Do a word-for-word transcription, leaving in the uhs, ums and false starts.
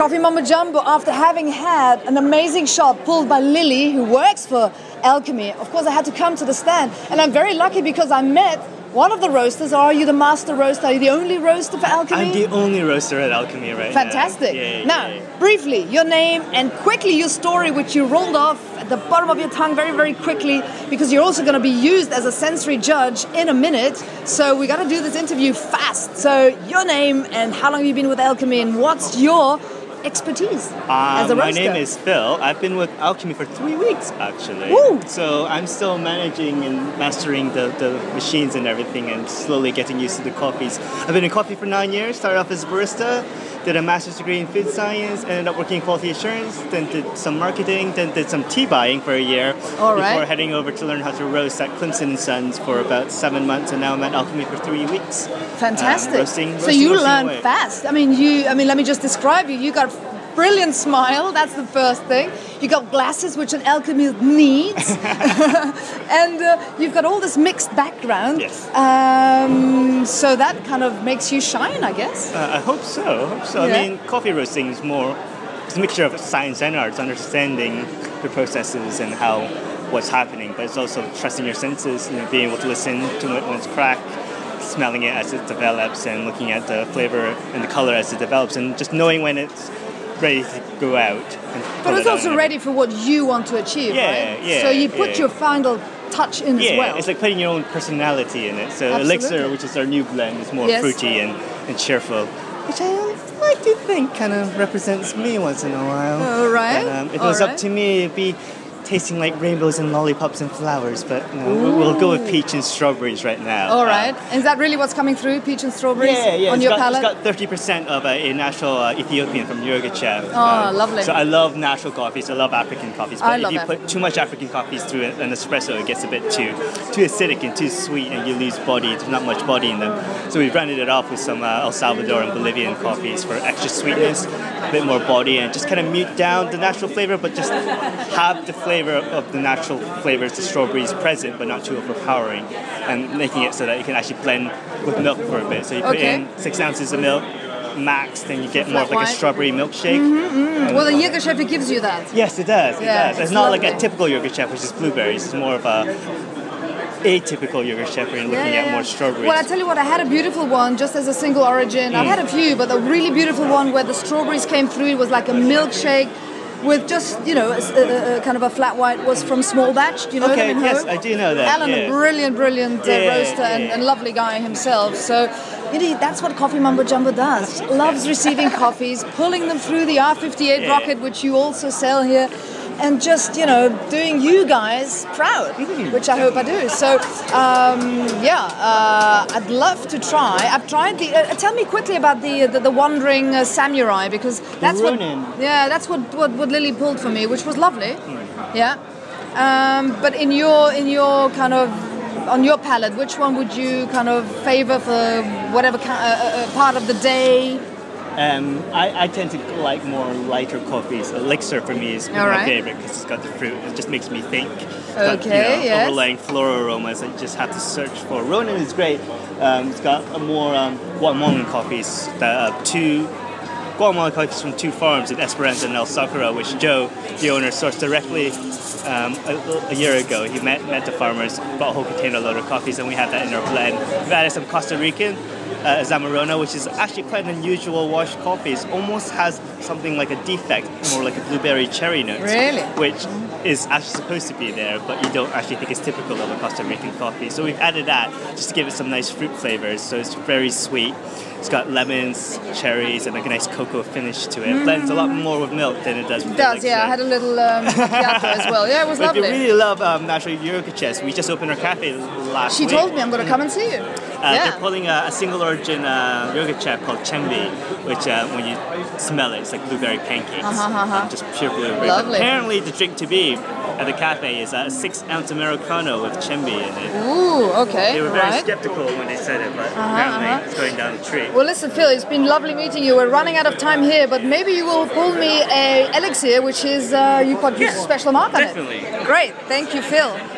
Coffee Mumbo Jumbo, after having had an amazing shot pulled by Lily, who works for Alchemy, of course I had to come to the stand. And I'm very lucky because I met one of the roasters. Are you the master roaster? Are you the only roaster for Alchemy? I'm the only roaster at Alchemy right Fantastic. now. Fantastic. Now, yeah. briefly, your name and quickly your story, which you rolled off at the bottom of your tongue very, very quickly, because you're also going to be used as a sensory judge in a minute. So we got to do this interview fast. So your name and how long have you been with Alchemy and what's your expertise um, as a roaster? My name is Phil. I've been with Alchemy for three weeks, actually. Woo. So I'm still managing and mastering the, the machines and everything and slowly getting used to the coffees. I've been in coffee for nine years, started off as a barista, did a master's degree in food science, ended up working in quality assurance, then did some marketing, then did some tea buying for a year. All before right. heading over to learn how to roast at Clemson and Sons for about seven months, and now I'm at Alchemy for three weeks. Fantastic. Um, roasting, so roasting, you roasting learn away. fast. I mean, you. I mean, let me just describe you. You got a brilliant smile. That's the first thing. You got glasses, which an alchemist needs, and uh, you've got all this mixed background. Yes. Um, so that kind of makes you shine, I guess. Uh, I hope so. I hope so. Yeah. I mean, coffee roasting is more. It's a mixture of science and arts, understanding the processes and how what's happening, but it's also trusting your senses, you know, being able to listen to it when it's cracked, smelling it as it develops, and looking at the flavor and the color as it develops, and just knowing when it's ready to go out. And But it's it also on. ready for what you want to achieve, Yeah, right? yeah, So you put yeah. your final touch in Yeah, as well. it's like putting your own personality in it. So Absolutely. Elixir, which is our new blend, is more Yes. fruity and, and cheerful, which I like to think kind of represents me once in a while. All right. But, um, if it All was right. up to me, it'd be tasting like rainbows and lollipops and flowers, but you know, we'll, we'll go with peach and strawberries right now. All Um, right. Is that really what's coming through, peach and strawberries Yeah, yeah. on it's your got, palate? It's got thirty percent of uh, a natural uh, Ethiopian from Yirgacheffe. Oh, lovely. So I love natural coffees. I love African coffees. But I if love you African. put too much African coffees through an espresso, it gets a bit too too acidic and too sweet, and you lose body. There's not much body in them. So we've rounded it off with some uh, El Salvador and Bolivian coffees for extra sweetness, a bit more body, and just kind of mute down the natural flavor, but just have the flavor of the natural flavors, the strawberries present, but not too overpowering, and making it so that you can actually blend with milk for a bit. So you put Okay. in six ounces of milk, max, then you get more Flat of like white. a strawberry milkshake. Mm, well, the Yirgacheffe gives you that. Yes, it does. It Yeah, does. it's It's not like lovely. a typical Yirgacheffe, which is blueberries. It's more of a atypical Yirgacheffe and looking at more strawberries. Well, I tell you what, I had a beautiful one just as a single origin. I've had a few, but a really beautiful one where the strawberries came through. It was like a milkshake with just, you know, a, a, a kind of a flat white. Was from Small Batch. Do you know Okay, him? yes, I do know that, Alan, yeah. a brilliant, brilliant uh, Yeah, roaster and, yeah. and lovely guy himself. So, indeed, that's what Coffee Mumbo Jumbo does. Loves receiving coffees, pulling them through the R fifty-eight Yeah. rocket, which you also sell here. And just, you know, doing you guys proud, which I hope I do. So, um, yeah, uh, I'd love to try. I've tried the. Uh, tell me quickly about the the, the Wandering uh, Samurai, because that's what. Ronin. Yeah, that's what, what what Lily pulled for me, which was lovely. Yeah, um, but in your in your kind of on your palate, which one would you kind of favor for whatever ki- uh, uh, part of the day? Um, I, I tend to like more lighter coffees. Elixir for me is All my right. favorite because it's got the fruit. It just makes me think. It's got, Okay, you know, yes. overlaying floral aromas that you just have to search for. Ronin is great. Um, it's got a more um, Guatemalan coffees. That, uh, two Guatemalan coffees from two farms in Esperanza and El Sakura, which Joe, the owner, sourced directly um, a, a year ago. He met, met the farmers, bought a whole container load of coffees, and we have that in our blend. We've added some Costa Rican uh, Zamarona, which is actually quite an unusual washed coffee. It almost has something like a defect, more like a blueberry cherry note. Really? Which is actually supposed to be there, but you don't actually think it's typical of a Costa Rican coffee. So we've added that just to give it some nice fruit flavors. So it's very sweet. It's got lemons, cherries, and like a nice cocoa finish to it. It blends a lot more with milk than it does with It does, yeah. I had a little um, macchiato as well. Yeah, it was But lovely. if you really love um, natural Yirgacheffe, we just opened our cafe last She week. told me I'm going to come and see you. Uh, yeah. They're pulling a, a single origin uh, Yirgacheffe called Chembi, which uh, when you smell it, it's like blueberry pancakes. Uh-huh, uh-huh. Um, just pure blueberry. Lovely. Apparently, the drink to be at the cafe is a six ounce Americano with Chembi in it. Ooh, okay. They were very right. skeptical when they said it, but apparently uh-huh. it's going down the tree. Well, listen, Phil, it's been lovely meeting you. We're running out of time here, but maybe you will pull me a elixir, which is uh, you put your Yeah, special mark on definitely. it. Great. Thank you, Phil.